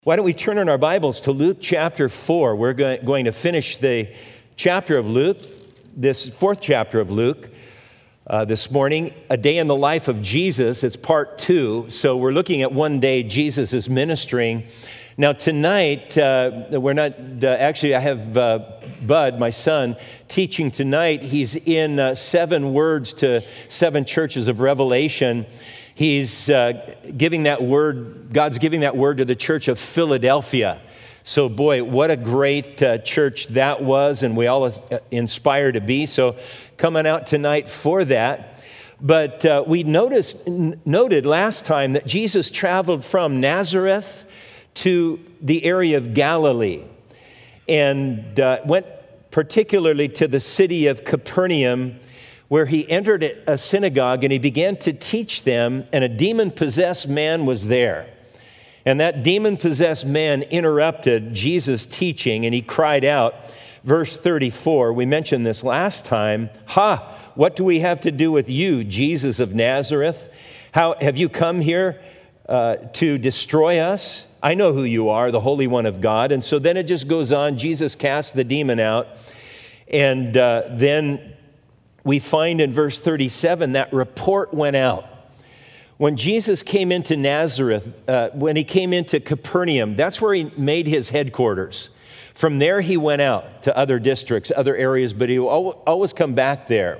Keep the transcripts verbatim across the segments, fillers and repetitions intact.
Why don't we turn in our Bibles to Luke chapter four? We're going to finish the chapter of Luke, this fourth chapter of Luke, uh, this morning. A day in the life of Jesus. It's part two. So we're looking at one day Jesus is ministering. Now tonight, uh, we're not, uh, actually I have uh, Bud, my son, teaching tonight. He's in uh, seven words to seven churches of Revelation. He's uh, giving that word, God's giving that word to the church of Philadelphia. So boy, what a great uh, church that was, and we all inspire to be. So coming out tonight for that. But uh, we noticed, n- noted last time that Jesus traveled from Nazareth to the area of Galilee and uh, went particularly to the city of Capernaum, where he entered a synagogue and he began to teach them, and a demon-possessed man was there. And that demon-possessed man interrupted Jesus' teaching, and he cried out, verse thirty-four, we mentioned this last time, "Ha, what do we have to do with you, Jesus of Nazareth? How have you come here uh, to destroy us? I know who you are, the Holy One of God." And so then it just goes on. Jesus cast the demon out, and uh, then we find in verse thirty-seven that report went out. When Jesus came into Nazareth, uh, when he came into Capernaum, that's where he made his headquarters. From there, he went out to other districts, other areas, but he would always come back there.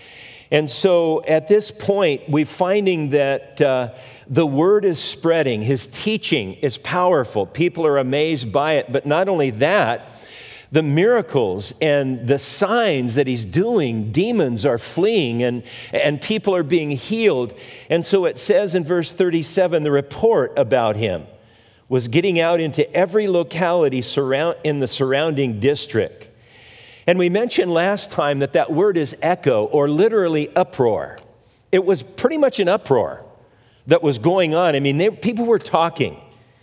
And so at this point, we're finding that uh, the word is spreading. His teaching is powerful. People are amazed by it. But not only that, the miracles and the signs that he's doing, demons are fleeing and, and people are being healed. And so it says in verse thirty-seven, the report about him was getting out into every locality surround, in the surrounding district. And we mentioned last time that that word is echo, or literally uproar. It was pretty much an uproar that was going on. I mean, they, people were talking.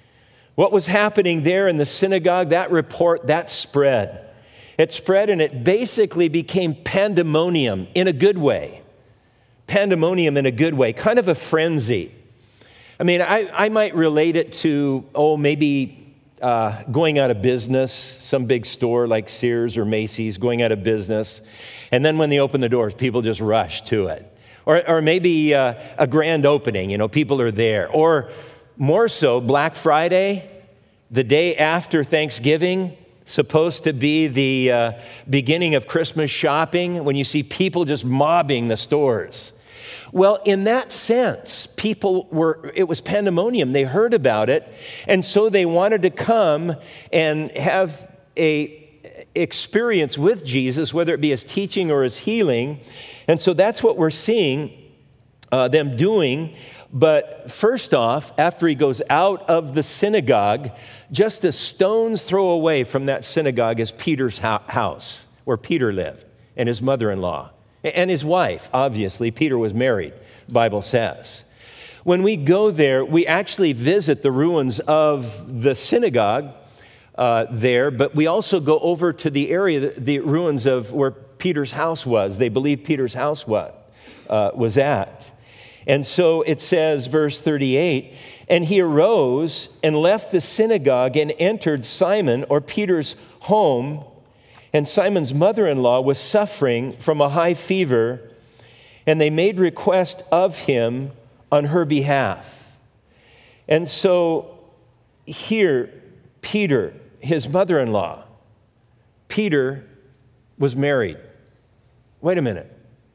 What was happening there in the synagogue, that report, that spread. It spread and it basically became pandemonium in a good way. Pandemonium in a good way, kind of a frenzy. I mean, I, I might relate it to, oh, maybe uh, going out of business, some big store like Sears or Macy's going out of business. And then when they open the doors, people just rush to it. Or, or maybe uh, a grand opening, you know, people are there. Or more so, Black Friday, the day after Thanksgiving, supposed to be the uh, beginning of Christmas shopping, when you see people just mobbing the stores. Well, in that sense, people were, it was pandemonium. They heard about it, and so they wanted to come and have a experience with Jesus, whether it be his teaching or his healing. And so that's what we're seeing uh, them doing. But first off, after he goes out of the synagogue, just a stone's throw away from that synagogue is Peter's house, where Peter lived, and his mother-in-law, and his wife, obviously. Peter was married, the Bible says. When we go there, we actually visit the ruins of the synagogue uh, there, but we also go over to the area, the ruins of where Peter's house was. They believe Peter's house was, uh, was at. And so it says, verse thirty-eight, "And he arose and left the synagogue and entered Simon, or Peter's home. And Simon's mother-in-law was suffering from a high fever, and they made request of him on her behalf." And so here, Peter, his mother-in-law, Peter was married. Wait a minute.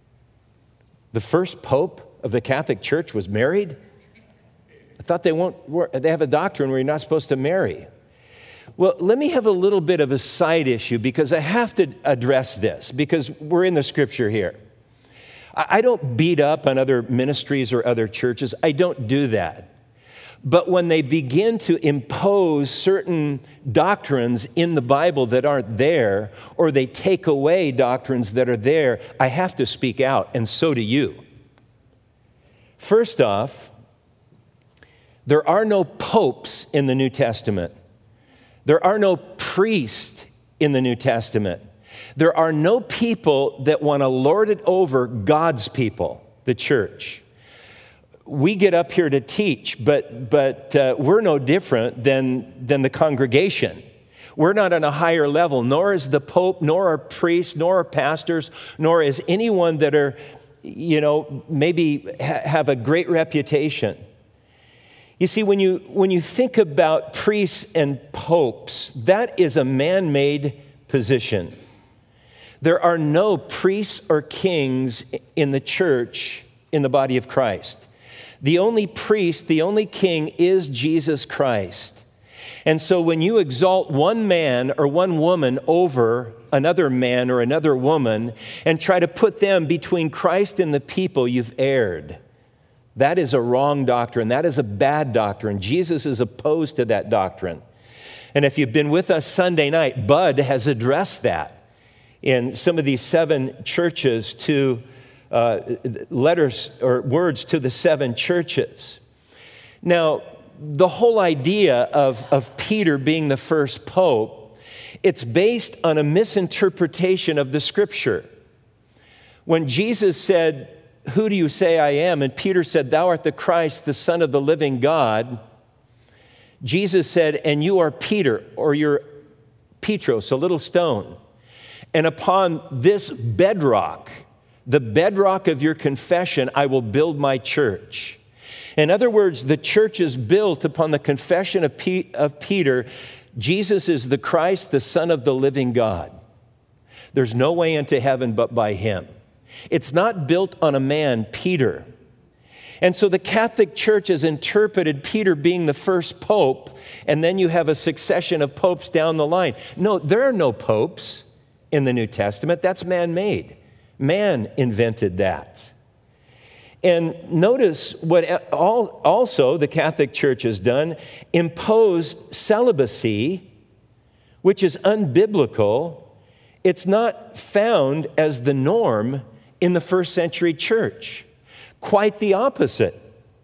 The first pope of the Catholic Church was married? I thought they won't. They have a doctrine where you're not supposed to marry. Well, let me have a little bit of a side issue, because I have to address this, because we're in the scripture here. I don't beat up on other ministries or other churches. I don't do that. But when they begin to impose certain doctrines in the Bible that aren't there, or they take away doctrines that are there, I have to speak out, and so do you. First off, there are no popes in the New Testament. There are no priests in the New Testament. There are no people that want to lord it over God's people, the church. we get up here to teach, but, but uh, we're no different than, than the congregation. We're not on a higher level, nor is the Pope, nor are priests, nor are pastors, nor is anyone that are, you know, maybe ha- have a great reputation. You see, when you, when you think about priests and popes, that is a man-made position. There are no priests or kings in the church, in the body of Christ. The only priest, the only king is Jesus Christ. And so when you exalt one man or one woman over another man or another woman and try to put them between Christ and the people, you've erred. That is a wrong doctrine. That is a bad doctrine. Jesus is opposed to that doctrine. And if you've been with us Sunday night, Bud has addressed that in some of these seven churches to uh, letters or words to the seven churches. Now, the whole idea of, of Peter being the first pope, it's based on a misinterpretation of the scripture. When Jesus said, "Who do you say I am?" and Peter said, "Thou art the Christ, the Son of the living God," Jesus said, "And you are Peter," or you're Petros, a little stone. "And upon this bedrock, the bedrock of your confession, I will build my church." In other words, the church is built upon the confession of, P- of Peter. Jesus is the Christ, the Son of the living God. There's no way into heaven but by him. It's not built on a man, Peter. And so the Catholic Church has interpreted Peter being the first pope, and then you have a succession of popes down the line. No, there are no popes in the New Testament. That's man-made. Man invented that. And notice what also the Catholic Church has done, imposed celibacy, which is unbiblical. It's not found as the norm in the first century church. Quite the opposite.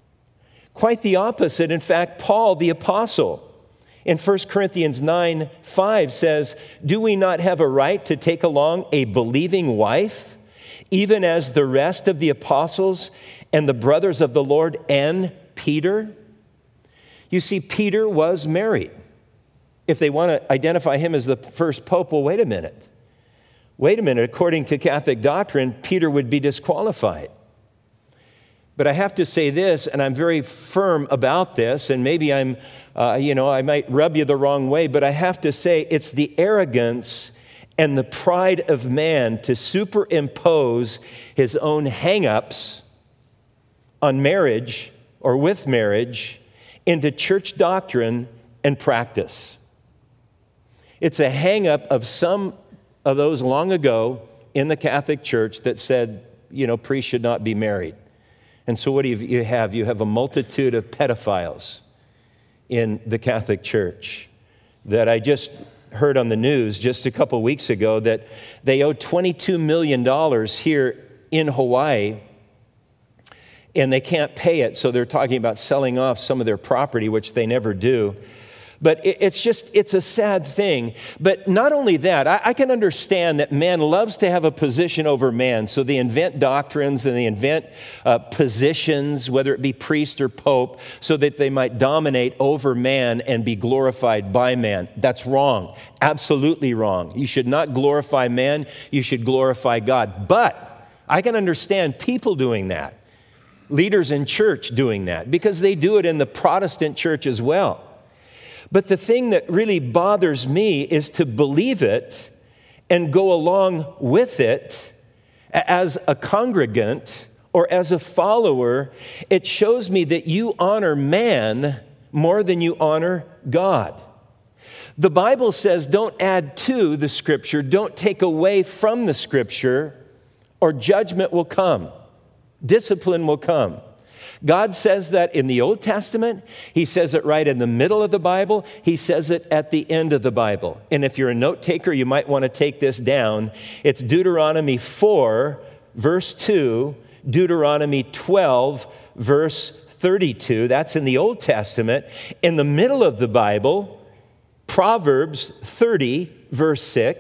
Quite the opposite. In fact, Paul the apostle in First Corinthians nine five says, "Do we not have a right to take along a believing wife, even as the rest of the apostles and the brothers of the Lord and Peter?" You see, Peter was married. If they want to identify him as the first pope, well, wait a minute. Wait a minute. According to Catholic doctrine, Peter would be disqualified. But I have to say this, and I'm very firm about this, and maybe I'm, uh, you know, I might rub you the wrong way, but I have to say it's the arrogance and the pride of man to superimpose his own hang-ups on marriage or with marriage into church doctrine and practice. It's a hang-up of some of those long ago in the Catholic Church that said, you know, priests should not be married. And so what do you have? You have a multitude of pedophiles in the Catholic Church that I just heard on the news just a couple weeks ago that they owe twenty-two million dollars here in Hawaii, and they can't pay it, so they're talking about selling off some of their property, which they never do. But it's just, it's a sad thing. But not only that, I, I can understand that man loves to have a position over man. So they invent doctrines and they invent uh, positions, whether it be priest or pope, so that they might dominate over man and be glorified by man. That's wrong. Absolutely wrong. You should not glorify man. You should glorify God. But I can understand people doing that. Leaders in church doing that, because they do it in the Protestant church as well. But the thing that really bothers me is to believe it and go along with it as a congregant or as a follower. It shows me that you honor man more than you honor God. The Bible says don't add to the scripture, don't take away from the scripture, or judgment will come, discipline will come. God says that in the Old Testament. He says it right in the middle of the Bible. He says it at the end of the Bible. And if you're a note taker, you might want to take this down. It's Deuteronomy four, verse two, Deuteronomy twelve, verse thirty-two. That's in the Old Testament. In the middle of the Bible, Proverbs thirty, verse six,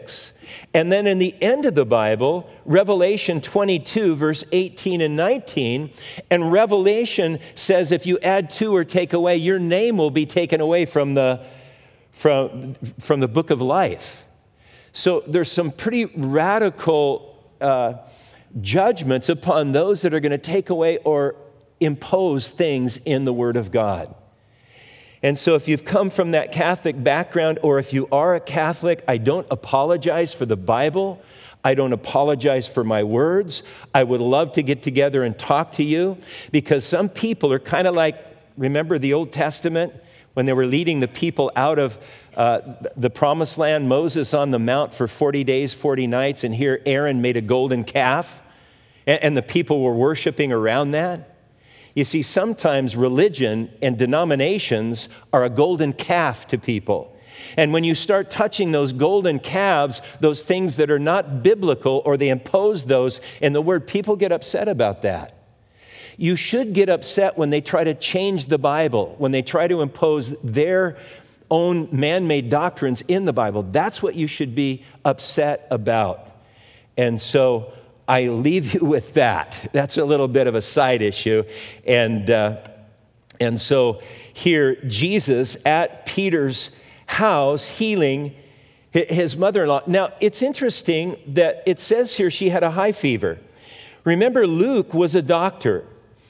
And then in the end of the Bible, Revelation twenty-two, verse eighteen and nineteen, and Revelation says if you add to or take away, your name will be taken away from the, from, from the book of life. So there's some pretty radical uh, judgments upon those that are going to take away or impose things in the Word of God. And so if you've come from that Catholic background, or if you are a Catholic, I don't apologize for the Bible. I don't apologize for my words. I would love to get together and talk to you, because some people are kind of like, remember the Old Testament when they were leading the people out of uh, the Promised Land, Moses on the mount for forty days, forty nights, and here Aaron made a golden calf, and, and the people were worshiping around that. You see, sometimes religion and denominations are a golden calf to people. And when you start touching those golden calves, those things that are not biblical, or they impose those in the Word, people get upset about that. You should get upset when they try to change the Bible, when they try to impose their own man-made doctrines in the Bible. That's what you should be upset about. And so I leave you with that. That's a little bit of a side issue. And, uh, and so here, Jesus at Peter's house healing his mother-in-law. Now, it's interesting that it says here she had a high fever. Remember, Luke was a doctor.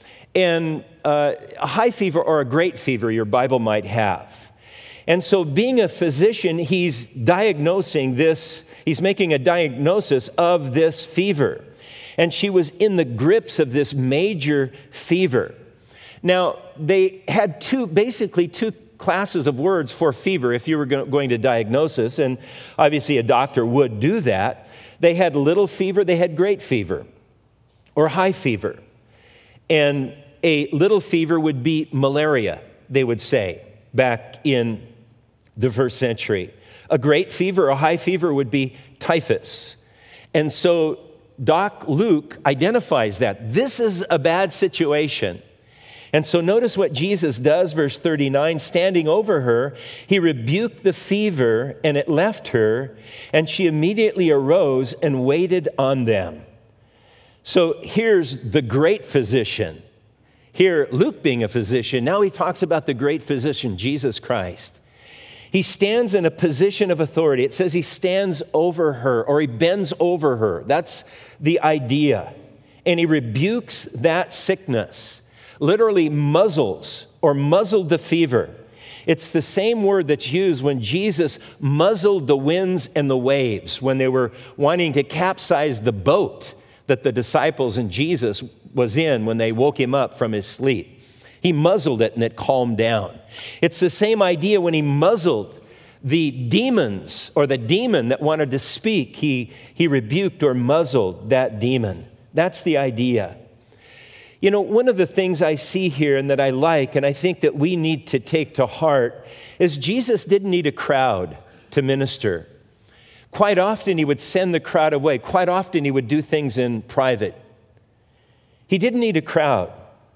And uh, a high fever or a great fever, your Bible might have. And so being a physician, he's diagnosing this, he's making a diagnosis of this fever. And she was in the grips of this major fever. Now, they had two, basically two classes of words for fever if you were going to diagnose this, and obviously a doctor would do that. They had little fever, they had great fever, or high fever. And a little fever would be malaria, they would say, back in the first century. A great fever, a high fever would be typhus. And so Doc Luke identifies that. This is a bad situation. And so notice what Jesus does, verse thirty-nine, standing over her, he rebuked the fever, and it left her, and she immediately arose and waited on them. So here's the great physician. Here, Luke being a physician, now he talks about the great physician, Jesus Christ. He stands in a position of authority. It says he stands over her, or he bends over her. That's the idea. And he rebukes that sickness, literally muzzles or muzzled the fever. It's the same word that's used when Jesus muzzled the winds and the waves, when they were wanting to capsize the boat that the disciples and Jesus was in when they woke him up from his sleep. He muzzled it and it calmed down. It's the same idea when he muzzled the demons, or the demon that wanted to speak. He, he rebuked or muzzled that demon. That's the idea. You know, one of the things I see here and that I like, and I think that we need to take to heart, is Jesus didn't need a crowd to minister. Quite often he would send the crowd away. Quite often he would do things in private. He didn't need a crowd.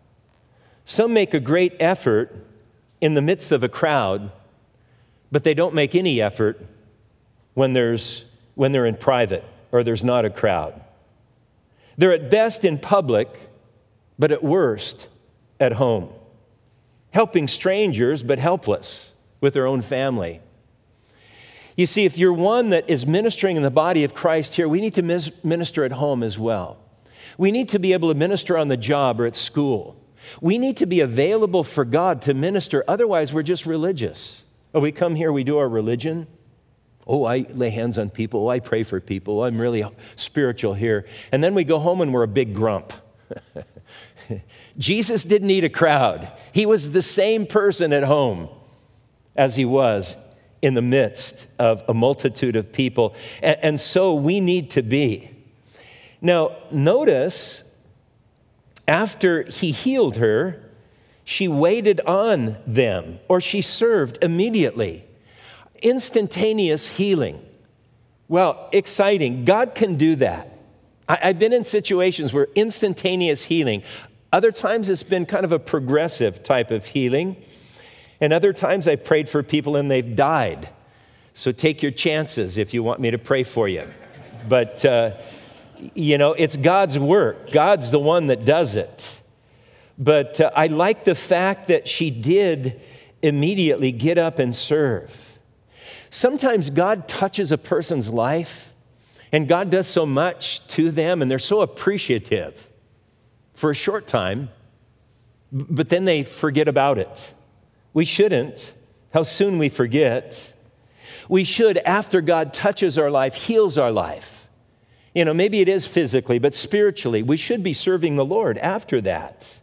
Some make a great effort in the midst of a crowd, but they don't make any effort when there's when they're in private or there's not a crowd. They're at best in public, but at worst at home, helping strangers but helpless with their own family. You see, if you're one that is ministering in the body of Christ here, we need to minister at home as well. We need to be able to minister on the job or at school. We need to be available for God to minister. Otherwise, we're just religious. Oh, we come here, we do our religion. Oh, I lay hands on people. Oh, I pray for people. Oh, I'm really spiritual here. And then we go home and we're a big grump. Jesus didn't need a crowd. He was the same person at home as he was in the midst of a multitude of people. And, and so we need to be. Now, notice, after he healed her, she waited on them, or she served immediately. Instantaneous healing. Well, exciting. God can do that. I, I've been in situations where instantaneous healing. Other times it's been kind of a progressive type of healing. And other times I prayed for people and they've died. So take your chances if you want me to pray for you. But, uh, you know, it's God's work. God's the one that does it. But uh, I like the fact that she did immediately get up and serve. Sometimes God touches a person's life, and God does so much to them, and they're so appreciative for a short time, but then they forget about it. We shouldn't. How soon we forget. We should, after God touches our life, heals our life. You know, maybe it is physically, but spiritually, we should be serving the Lord after that.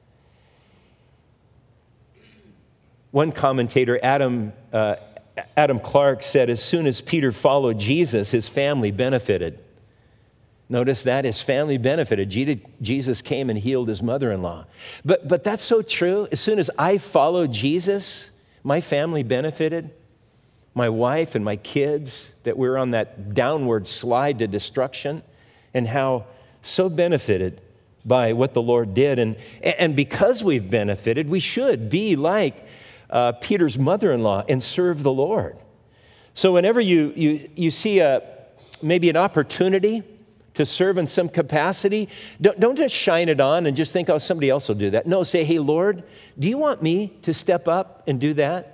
One commentator, Adam uh, Adam Clark, said as soon as Peter followed Jesus, his family benefited. Notice that, his family benefited. Jesus came and healed his mother-in-law. But, but that's so true. As soon as I followed Jesus, my family benefited. My wife and my kids, that we're on that downward slide to destruction, and how so benefited by what the Lord did. And, and because we've benefited, we should be like Uh, Peter's mother-in-law and serve the Lord. So whenever you you you see a maybe an opportunity to serve in some capacity, don't, don't just shine it on and just think, oh, somebody else will do that. No, say, hey, Lord, do you want me to step up and do that?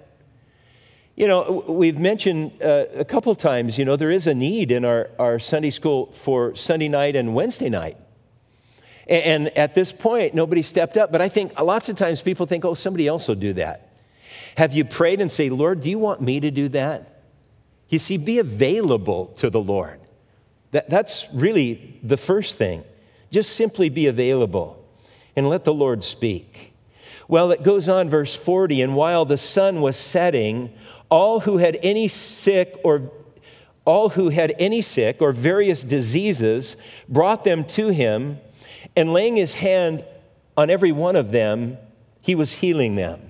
You know, we've mentioned uh, a couple times, you know, there is a need in our, our Sunday school for Sunday night and Wednesday night. And, and at this point, nobody stepped up. But I think lots of times people think, oh, somebody else will do that. Have you prayed and say, Lord, do you want me to do that? You see, be available to the Lord. That, that's really the first thing. Just simply be available and let the Lord speak. Well, it goes on, verse forty, and while the sun was setting, all who had any sick or all who had any sick or various diseases brought them to him, and laying his hand on every one of them, he was healing them.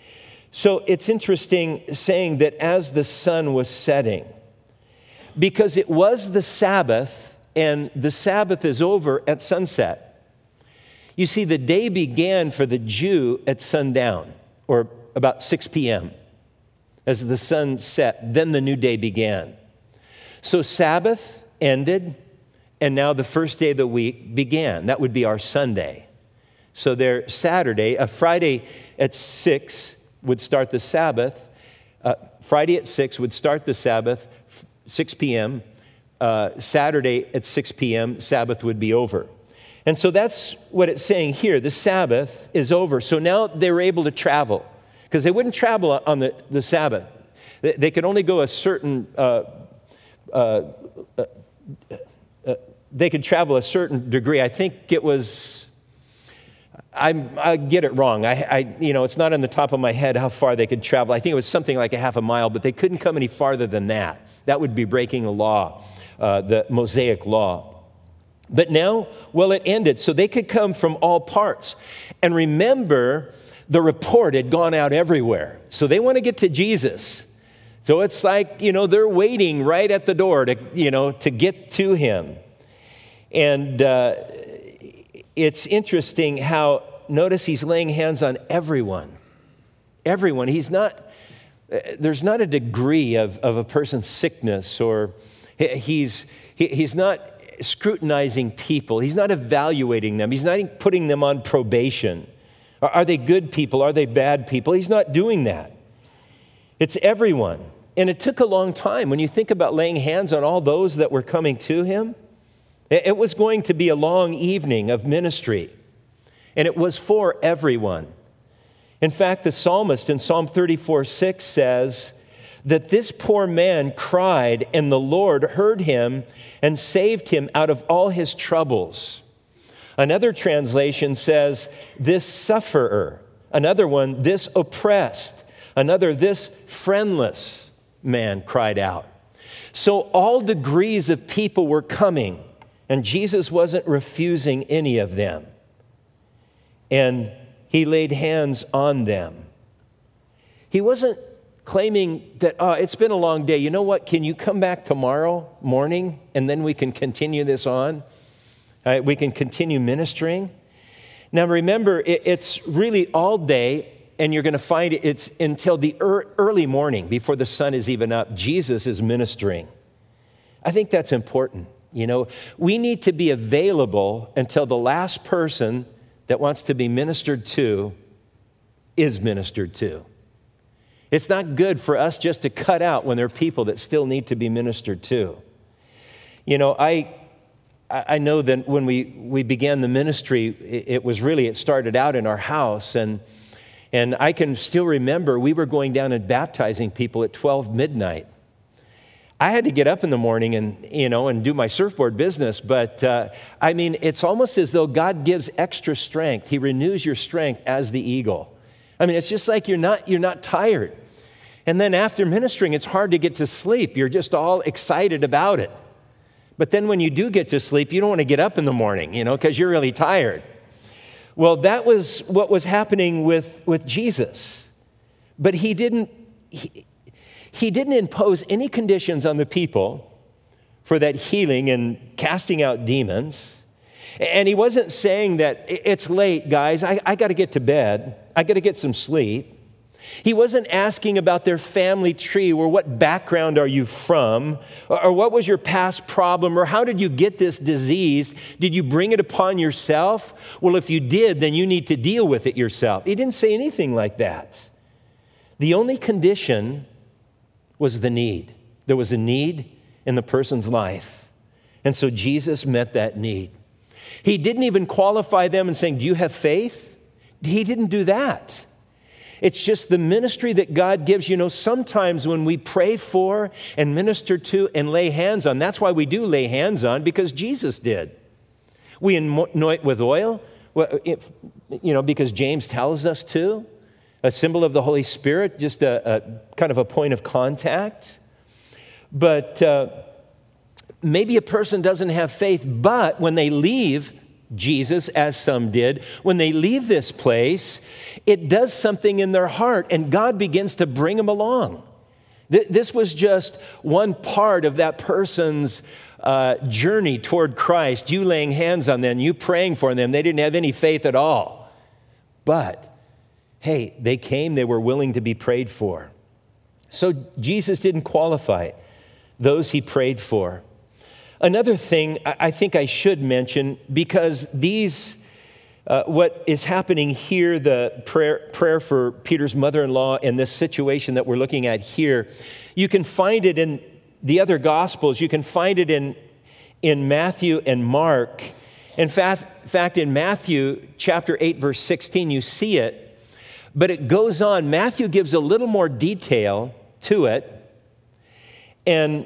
So it's interesting saying that as the sun was setting, because it was the Sabbath, and the Sabbath is over at sunset. You see, the day began for the Jew at sundown, or about six p.m. As the sun set, then the new day began. So Sabbath ended, and now the first day of the week began. That would be our Sunday. So there, Saturday, a Friday at six would start the Sabbath. Uh, Friday at six would start the Sabbath, six p.m. Uh, Saturday at six p.m., Sabbath would be over. And so that's what it's saying here. The Sabbath is over. So now they were able to travel, because they wouldn't travel on the, the Sabbath. They, they could only go a certain, uh, uh, uh, uh, they could travel a certain degree. I think it was... I'm, I get it wrong. I, I, you know, it's not on the top of my head how far they could travel. I think it was something like a half a mile, but they couldn't come any farther than that. That would be breaking the law, uh, the Mosaic law. But now, well, it ended, so they could come from all parts. And remember, the report had gone out everywhere. So they want to get to Jesus. So it's like, you know, they're waiting right at the door to, you know, to get to him. And uh, it's interesting how, notice he's laying hands on everyone. Everyone. He's not, there's not a degree of, of a person's sickness, or he's, he, he's not scrutinizing people. He's not evaluating them. He's not putting them on probation. Are, are they good people? Are they bad people? He's not doing that. It's everyone. And it took a long time. When you think about laying hands on all those that were coming to him, it was going to be a long evening of ministry, and it was for everyone. In fact, the psalmist in Psalm thirty-four six says that this poor man cried, and the Lord heard him and saved him out of all his troubles. Another translation says, this sufferer. Another one, this oppressed. Another, this friendless man cried out. So all degrees of people were coming, and Jesus wasn't refusing any of them. And he laid hands on them. He wasn't claiming that, oh, it's been a long day. You know what? Can you come back tomorrow morning and then we can continue this on? Uh, we can continue ministering. Now remember, it, it's really all day and you're going to find it's until the early morning, before the sun is even up, Jesus is ministering. I think that's important. You know, we need to be available until the last person that wants to be ministered to is ministered to. It's not good for us just to cut out when there are people that still need to be ministered to. You know, I I know that when we, we began the ministry, it, it was really, it started out in our house, and and I can still remember we were going down and baptizing people at twelve midnight. I had to get up in the morning and, you know, and do my surfboard business, but uh, I mean, it's almost as though God gives extra strength. He renews your strength as the eagle. I mean, it's just like you're not you're not tired. And then after ministering, it's hard to get to sleep. You're just all excited about it. But then when you do get to sleep, you don't want to get up in the morning, you know, because you're really tired. Well, that was what was happening with, with Jesus. But he didn't, he, he didn't impose any conditions on the people for that healing and casting out demons. And he wasn't saying that it's late, guys, I, I got to get to bed. I got to get some sleep. He wasn't asking about their family tree or what background are you from or, or what was your past problem or how did you get this disease? Did you bring it upon yourself? Well, if you did, then you need to deal with it yourself. He didn't say anything like that. The only condition was the need. There was a need in the person's life. And so Jesus met that need. He didn't even qualify them and saying, do you have faith? He didn't do that. It's just the ministry that God gives. You know, sometimes when we pray for and minister to and lay hands on, that's why we do lay hands on, because Jesus did. We anoint with oil, you know, because James tells us to, a symbol of the Holy Spirit, just a, a kind of a point of contact. But uh, maybe a person doesn't have faith, but when they leave Jesus, as some did, when they leave this place, it does something in their heart, and God begins to bring them along. Th- this was just one part of that person's uh, journey toward Christ. You laying hands on them, you praying for them. They didn't have any faith at all. But, hey, they came, they were willing to be prayed for. So Jesus didn't qualify those he prayed for. Another thing I think I should mention, because these, uh, what is happening here, the prayer, prayer for Peter's mother-in-law and this situation that we're looking at here, you can find it in the other Gospels. You can find it in, in Matthew and Mark. In fact, in fact, in Matthew chapter eight, verse sixteen, you see it, but it goes on. Matthew gives a little more detail to it, and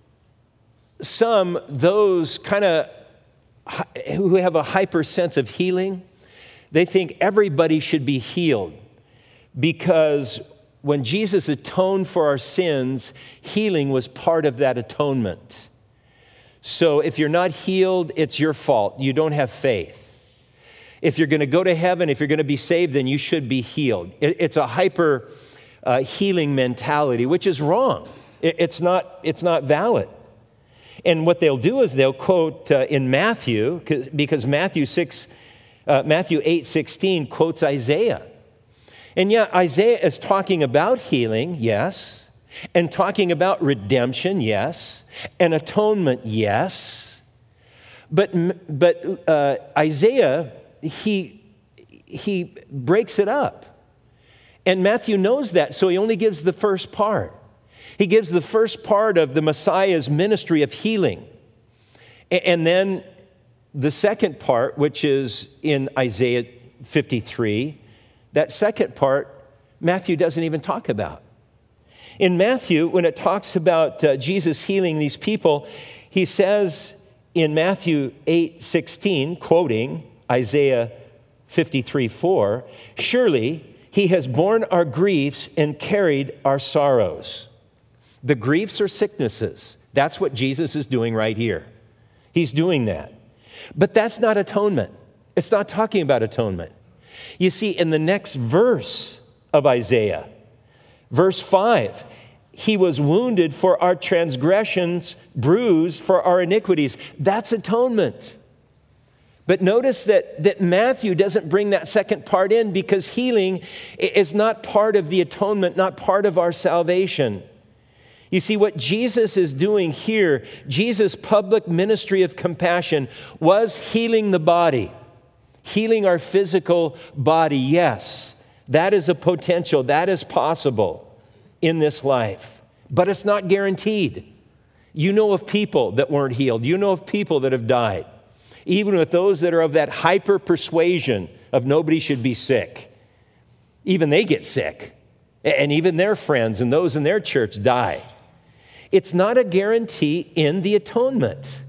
some, those kind of who have a hyper sense of healing, they think everybody should be healed because when Jesus atoned for our sins, healing was part of that atonement. So if you're not healed, it's your fault. You don't have faith. If you're going to go to heaven, if you're going to be saved, then you should be healed. It's a hyper uh, healing mentality, which is wrong. It's not, it's not valid. And what they'll do is they'll quote uh, in Matthew, because Matthew six, uh, Matthew eight sixteen quotes Isaiah. And yeah, Isaiah is talking about healing, yes, and talking about redemption, yes, and atonement, yes. But but uh, Isaiah, he he breaks it up, and Matthew knows that, so he only gives the first part. He gives the first part of the Messiah's ministry of healing. And then the second part, which is in Isaiah fifty-three, that second part, Matthew doesn't even talk about. In Matthew, when it talks about uh, Jesus healing these people, he says in Matthew eight sixteen, quoting Isaiah fifty-three four, surely he has borne our griefs and carried our sorrows. The griefs or sicknesses, that's what Jesus is doing right here. He's doing that. But that's not atonement. It's not talking about atonement. You see, in the next verse of Isaiah, verse five, he was wounded for our transgressions, bruised for our iniquities. That's atonement. But notice that, that Matthew doesn't bring that second part in because healing is not part of the atonement, not part of our salvation. You see, what Jesus is doing here, Jesus' public ministry of compassion, was healing the body, healing our physical body. Yes, that is a potential, that is possible in this life, but it's not guaranteed. You know of people that weren't healed. You know of people that have died. Even with those that are of that hyper persuasion of nobody should be sick. Even they get sick. And even their friends and those in their church die. It's not a guarantee in the atonement.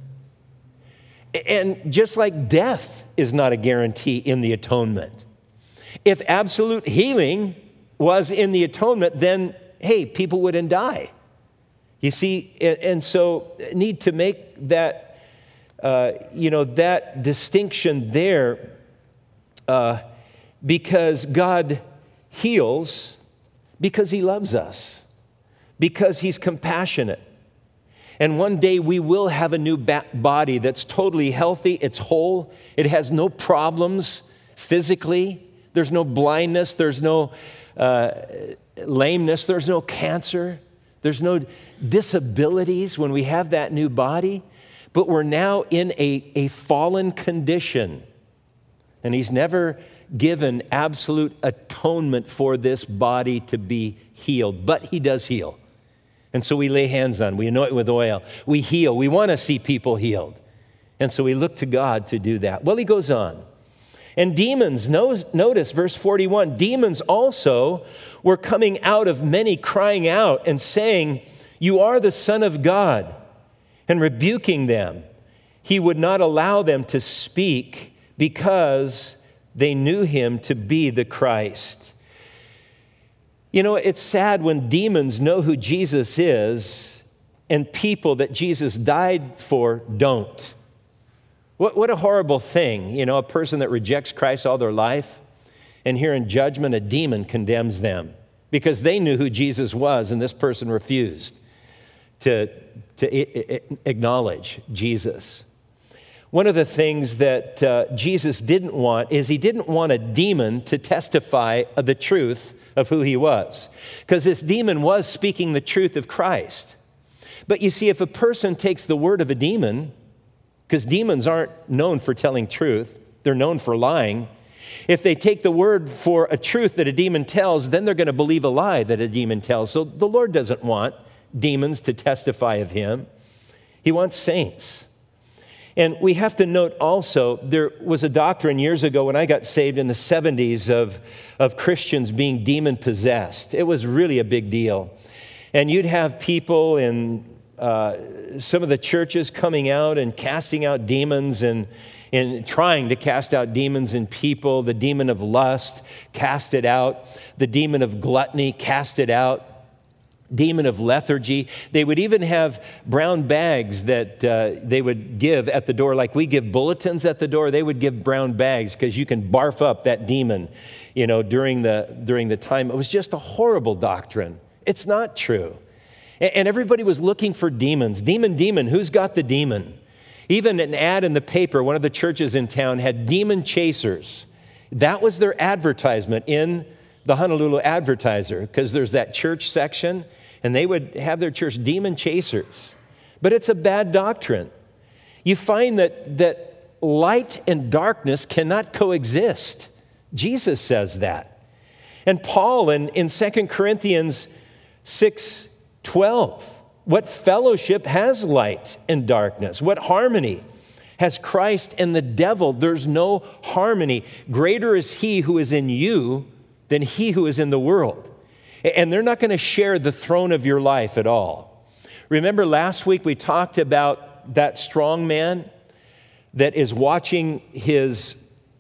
And just like death is not a guarantee in the atonement. If absolute healing was in the atonement, then, hey, people wouldn't die. You see, and so need to make that Uh, you know, that distinction there uh, because God heals because he loves us, because he's compassionate. And one day we will have a new ba- body that's totally healthy, it's whole, it has no problems physically, there's no blindness, there's no uh, lameness, there's no cancer, there's no disabilities when we have that new body. But we're now in a, a fallen condition. And he's never given absolute atonement for this body to be healed. But he does heal. And so we lay hands on, we anoint with oil, we heal. We want to see people healed. And so we look to God to do that. Well, he goes on. And demons, notice verse forty-one, demons also were coming out of many, crying out and saying, "You are the Son of God." And rebuking them, he would not allow them to speak because they knew him to be the Christ. You know, it's sad when demons know who Jesus is and people that Jesus died for don't. What, what a horrible thing, you know, a person that rejects Christ all their life, and here in judgment, a demon condemns them because they knew who Jesus was and this person refused to to acknowledge Jesus. One of the things that uh, Jesus didn't want is he didn't want a demon to testify of the truth of who he was, because this demon was speaking the truth of Christ. But you see, if a person takes the word of a demon, because demons aren't known for telling truth, they're known for lying. If they take the word for a truth that a demon tells, then they're going to believe a lie that a demon tells. So the Lord doesn't want demons to testify of him. He wants saints. And we have to note also, there was a doctrine years ago when I got saved in the seventies of, of Christians being demon-possessed. It was really a big deal. And you'd have people in uh, some of the churches coming out and casting out demons and, and trying to cast out demons in people. The demon of lust, cast it out. The demon of gluttony, cast it out. Demon of lethargy. They would even have brown bags that uh, they would give at the door, like we give bulletins at the door. They would give brown bags because you can barf up that demon, you know, during the during the time. It was just a horrible doctrine. It's not true. And, and everybody was looking for demons. Demon, demon. Who's got the demon? Even an ad in the paper, one of the churches in town had demon chasers. That was their advertisement in the Honolulu Advertiser, because there's that church section. And they would have their church demon chasers. But it's a bad doctrine. You find that, that light and darkness cannot coexist. Jesus says that. And Paul in, in Second Corinthians six twelve, what fellowship has light and darkness? What harmony has Christ and the devil? There's no harmony. Greater is he who is in you than he who is in the world. And they're not going to share the throne of your life at all. Remember last week we talked about that strong man that is watching his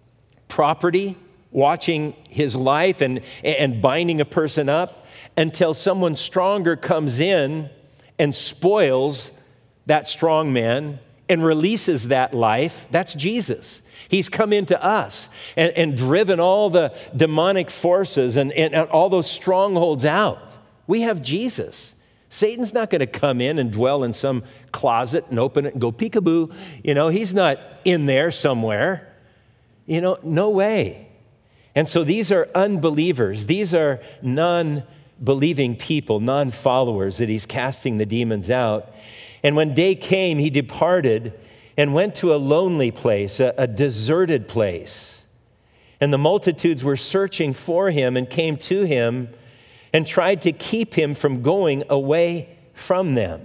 property, watching his life and, and binding a person up until someone stronger comes in and spoils that strong man and releases that life. That's Jesus. He's come into us and, and driven all the demonic forces and, and, and all those strongholds out. We have Jesus. Satan's not going to come in and dwell in some closet and open it and go peekaboo. You know, he's not in there somewhere. You know, no way. And so these are unbelievers. These are non-believing people, non-followers that he's casting the demons out. And when day came, he departed and went to a lonely place, a, a deserted place. And the multitudes were searching for him and came to him and tried to keep him from going away from them.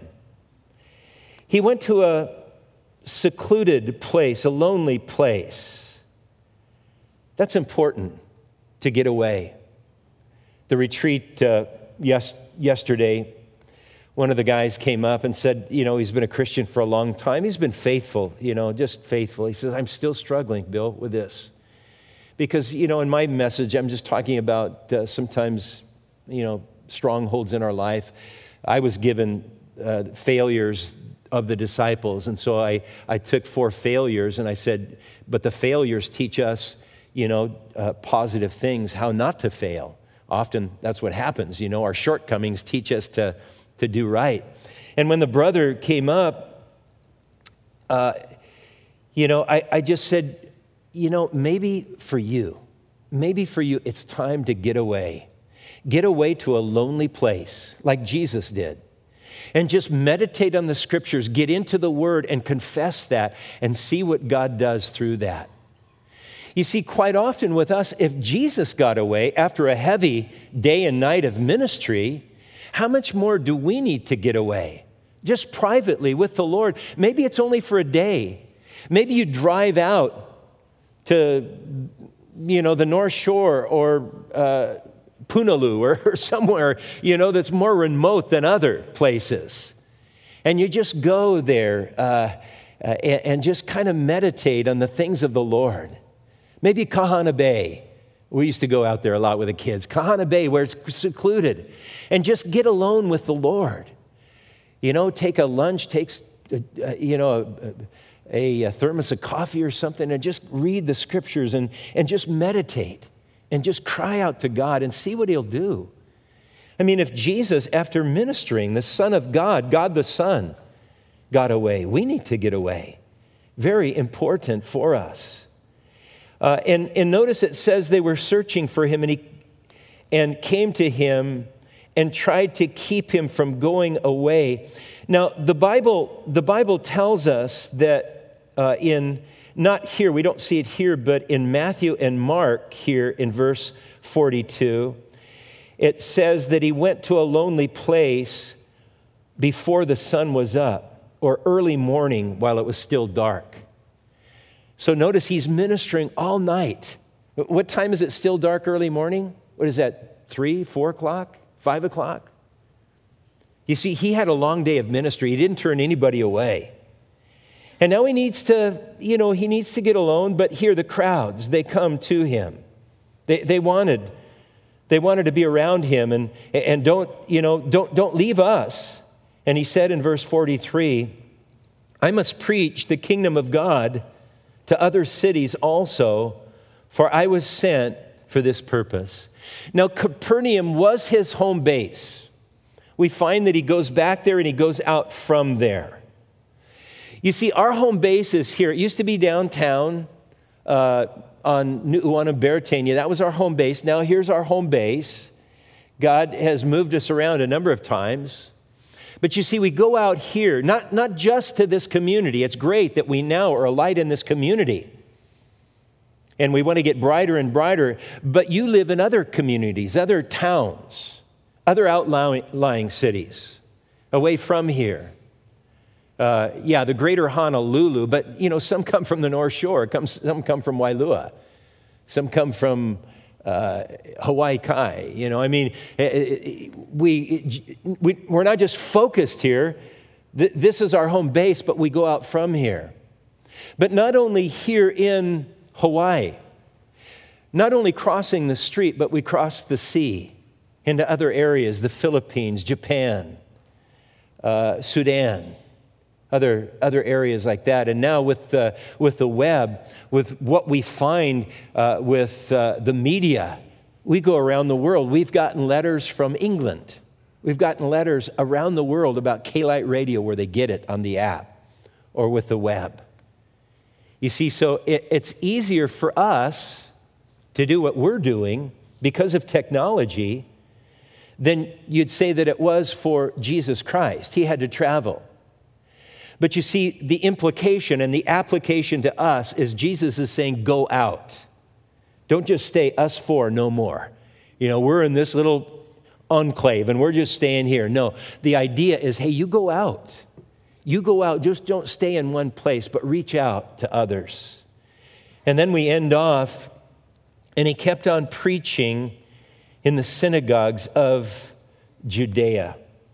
He went to a secluded place, a lonely place. That's important, to get away. The retreat uh, yes, yesterday, one of the guys came up and said, you know, he's been a Christian for a long time. He's been faithful, you know, just faithful. He says, I'm still struggling, Bill, with this. Because, you know, in my message, I'm just talking about uh, sometimes, you know, strongholds in our life. I was given uh, failures of the disciples. And so I, I took four failures and I said, but the failures teach us, you know, uh, positive things, how not to fail. Often that's what happens. You know, our shortcomings teach us to, to do right. And when the brother came up, uh, you know, I, I just said, you know, maybe for you, maybe for you, it's time to get away. Get away to a lonely place like Jesus did. And just meditate on the scriptures, get into the word and confess that and see what God does through that. You see, quite often with us, if Jesus got away after a heavy day and night of ministry, how much more do we need to get away? Just privately with the Lord. Maybe it's only for a day. Maybe you drive out to, you know, the North Shore or uh, Punaloo or, or somewhere, you know, that's more remote than other places. And you just go there uh, uh, and, and just kind of meditate on the things of the Lord. Maybe Kahana Bay. We used to go out there a lot with the kids. Kahana Bay, where it's secluded. And just get alone with the Lord. You know, take a lunch, take, uh, you know, a, a thermos of coffee or something, and just read the scriptures and, and just meditate. And just cry out to God and see what he'll do. I mean, if Jesus, after ministering, the Son of God, God the Son, got away, we need to get away. Very important for us. Uh, and, and notice it says they were searching for him and he and came to him and tried to keep him from going away. Now, the Bible, the Bible tells us that uh, in Not here, we don't see it here, but in Matthew and Mark here in verse forty-two, it says that he went to a lonely place before the sun was up, or early morning while it was still dark. So notice he's ministering all night. What time is it still dark early morning? What is that, three, four o'clock, five o'clock? You see, he had a long day of ministry. He didn't turn anybody away. And now he needs to, you know, he needs to get alone, but here the crowds, they come to him. They they wanted, they wanted to be around him and, and don't, you know, don't, don't leave us. And he said in verse forty-three, I must preach the kingdom of God to other cities also, for I was sent for this purpose. Now, Capernaum was his home base. We find that he goes back there and he goes out from there. You see, our home base is here. It used to be downtown uh, on Nu'uanu, Beretania. That was our home base. Now here's our home base. God has moved us around a number of times. But you see, we go out here, not, not just to this community. It's great that we now are a light in this community. And we want to get brighter and brighter. But you live in other communities, other towns, other outlying cities, away from here. Uh, yeah, the greater Honolulu, but, you know, some come from the North Shore. Come, some come from Wailua. Some come from uh, Hawaii Kai. You know, I mean, we, we, we're not just focused here. This is our home base, but we go out from here. But not only here in Hawaii, not only crossing the street, but we cross the sea into other areas, the Philippines, Japan, uh, Sudan, Other, other areas like that. And now with the, with the web, with what we find uh, with uh, the media, we go around the world. We've gotten letters from England. We've gotten letters around the world about K-Lite Radio where they get it on the app or with the web. You see, so it, it's easier for us to do what we're doing because of technology than you'd say that it was for Jesus Christ. He had to travel. But you see, the implication and the application to us is Jesus is saying, go out. Don't just stay us four, no more. You know, we're in this little enclave and we're just staying here. No, the idea is, hey, you go out. You go out, just don't stay in one place, but reach out to others. And then we end off, and he kept on preaching in the synagogues of Judea.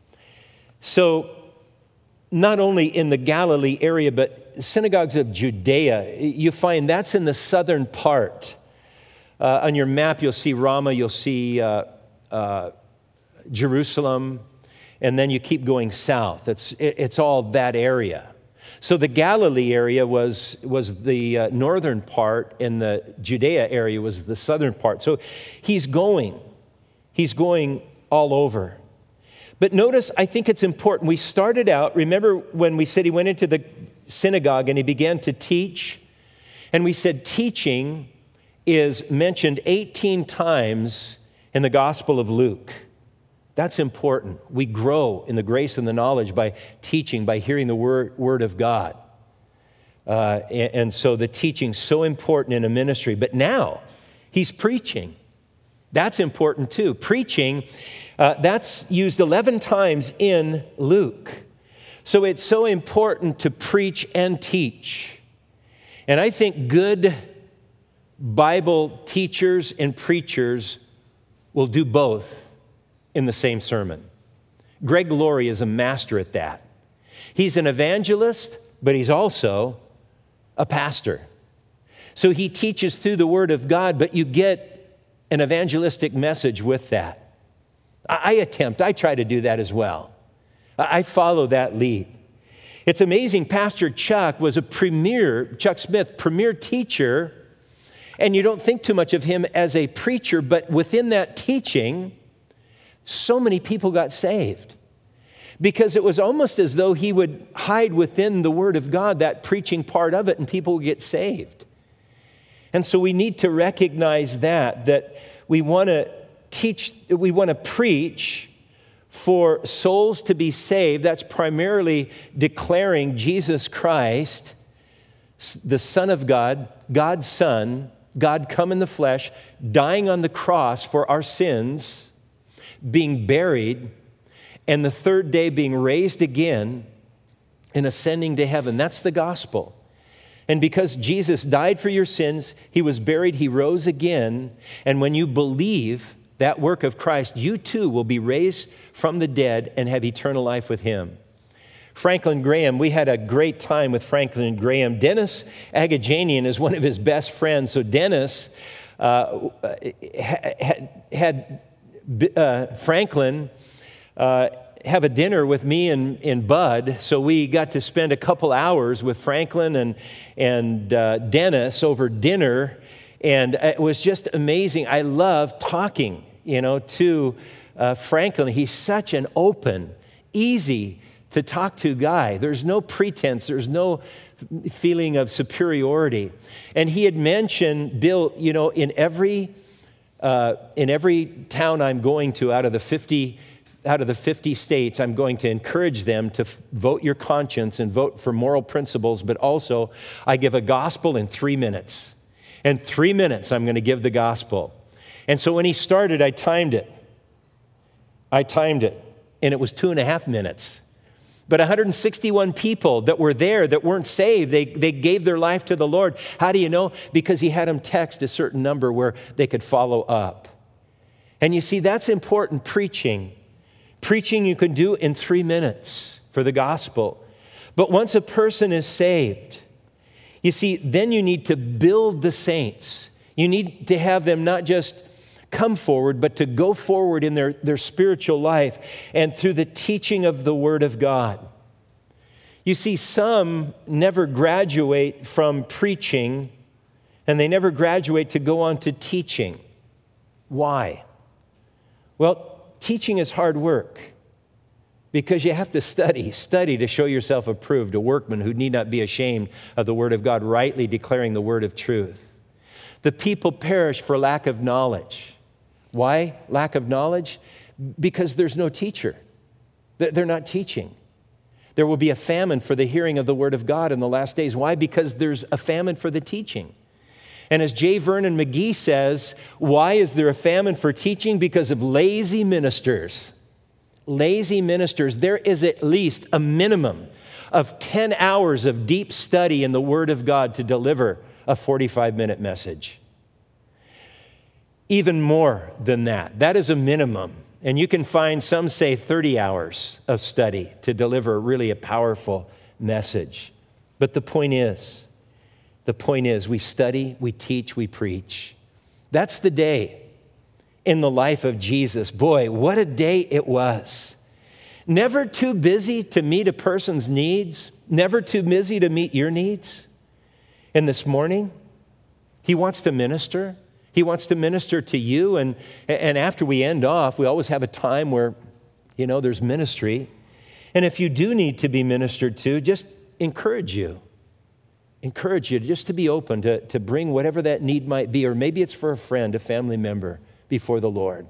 So, not only in the Galilee area, but synagogues of Judea, you find that's in the southern part. Uh, on your map, you'll see Ramah, you'll see uh, uh, Jerusalem, and then you keep going south. It's, it, it's all that area. So the Galilee area was, was the uh, northern part, and the Judea area was the southern part. So he's going. He's going all over. But notice, I think it's important. We started out, remember when we said he went into the synagogue and he began to teach? And we said teaching is mentioned eighteen times in the Gospel of Luke. That's important. We grow in the grace and the knowledge by teaching, by hearing the word, word of God. Uh, and, and so the teaching's so important in a ministry. But now, he's preaching. That's important too. Preaching, uh, that's used eleven times in Luke. So it's so important to preach and teach. And I think good Bible teachers and preachers will do both in the same sermon. Greg Laurie is a master at that. He's an evangelist, but he's also a pastor. So he teaches through the Word of God, but you get an evangelistic message with that. I attempt, I try to do that as well. I follow that lead. It's amazing, Pastor Chuck was a premier, Chuck Smith, premier teacher, and you don't think too much of him as a preacher, but within that teaching, so many people got saved because it was almost as though he would hide within the Word of God, that preaching part of it, and people would get saved. And so we need to recognize that, that we want to teach, we want to preach for souls to be saved. That's primarily declaring Jesus Christ, the Son of God, God's Son, God come in the flesh, dying on the cross for our sins, being buried, and the third day being raised again and ascending to heaven. That's the gospel. And because Jesus died for your sins, he was buried, he rose again, and when you believe that work of Christ, you too will be raised from the dead and have eternal life with him. Franklin Graham, we had a great time with Franklin Graham. Dennis Agajanian is one of his best friends. So Dennis uh, had, had uh, Franklin uh, have a dinner with me and, and Bud. So we got to spend a couple hours with Franklin and, and uh, Dennis over dinner. And it was just amazing. I love talking, you know, to uh, Franklin. He's such an open, easy to talk to guy. There's no pretense. There's no feeling of superiority. And he had mentioned, Bill, you know, in every uh, in every town I'm going to, out of the fifty out of the fifty states, I'm going to encourage them to f- vote your conscience and vote for moral principles. But also, I give a gospel in three minutes. In three minutes, I'm going to give the gospel. And so when he started, I timed it. I timed it, and it was two and a half minutes. But one hundred sixty-one people that were there that weren't saved, they, they gave their life to the Lord. How do you know? Because he had them text a certain number where they could follow up. And you see, that's important preaching. Preaching you can do in three minutes for the gospel. But once a person is saved, you see, then you need to build the saints. You need to have them not just come forward, but to go forward in their, their spiritual life and through the teaching of the Word of God. You see, some never graduate from preaching, and they never graduate to go on to teaching. Why? Well, teaching is hard work. because you have to study, study to show yourself approved, a workman who need not be ashamed of the word of God, rightly declaring the word of truth. The people perish for lack of knowledge. Why lack of knowledge? Because there's no teacher. They're not teaching. There will be a famine for the hearing of the word of God in the last days. Why? Because there's a famine for the teaching. And as J. Vernon McGee says, why is there a famine for teaching? Because of lazy ministers. Lazy ministers. There is at least a minimum of ten hours of deep study in the Word of God to deliver a forty-five minute message. Even more than that. That is a minimum. And you can find, some say, thirty hours of study to deliver really a powerful message. But the point is, the point is, we study, we teach, we preach. That's the day in the life of Jesus. Boy, what a day it was. Never too busy to meet a person's needs, never too busy to meet your needs. And this morning, he wants to minister. He wants to minister to you. And, and after we end off, we always have a time where, you know, there's ministry. And if you do need to be ministered to, just encourage you. Encourage you just to be open to, to bring whatever that need might be, or maybe it's for a friend, a family member, before the Lord.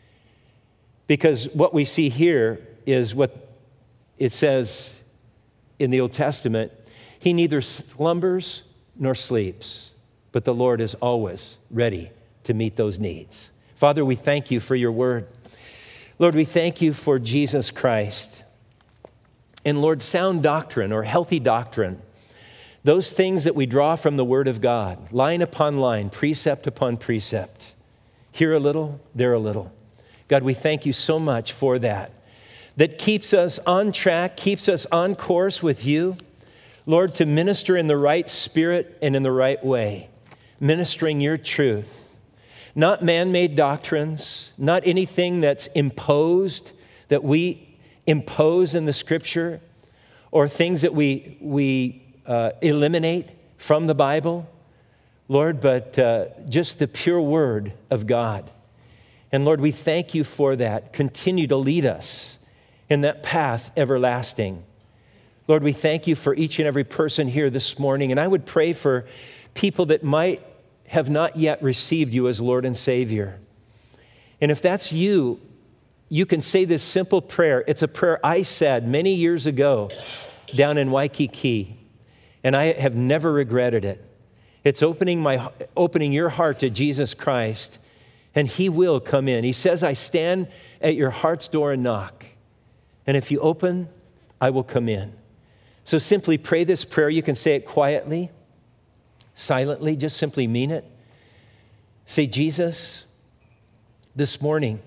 Because what we see here is what it says in the Old Testament, he neither slumbers nor sleeps, but the Lord is always ready to meet those needs. Father, we thank you for your word. Lord, we thank you for Jesus Christ. And Lord, sound doctrine or healthy doctrine, those things that we draw from the Word of God, line upon line, precept upon precept, here a little, there a little. God, we thank you so much for that. That keeps us on track, keeps us on course with you, Lord, to minister in the right spirit and in the right way, ministering your truth. Not man-made doctrines, not anything that's imposed, that we impose in the Scripture, or things that we, we uh, eliminate from the Bible, Lord, but uh, just the pure Word of God. And Lord, we thank you for that. Continue to lead us in that path everlasting. Lord, we thank you for each and every person here this morning. And I would pray for people that might have not yet received you as Lord and Savior. And if that's you, you can say this simple prayer. It's a prayer I said many years ago down in Waikiki, and I have never regretted it. It's opening my opening your heart to Jesus Christ, and he will come in. He says, I stand at your heart's door and knock. And if you open, I will come in. So simply pray this prayer. You can say it quietly, silently, just simply mean it. Say, Jesus, this morning,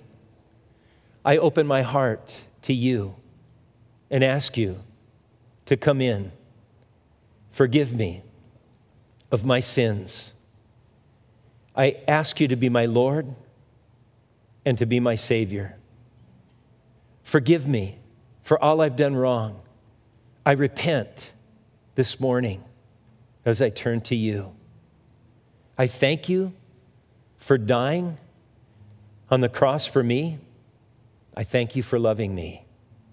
I open my heart to you and ask you to come in. Forgive me of my sins. I ask you to be my Lord and to be my Savior. Forgive me for all I've done wrong. I repent this morning as I turn to you. I thank you for dying on the cross for me. I thank you for loving me.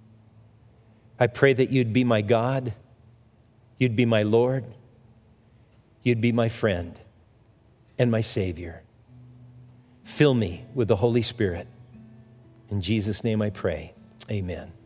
I pray that you'd be my God, you'd be my Lord, you'd be my friend and my Savior. Fill me with the Holy Spirit. In Jesus' name I pray, amen.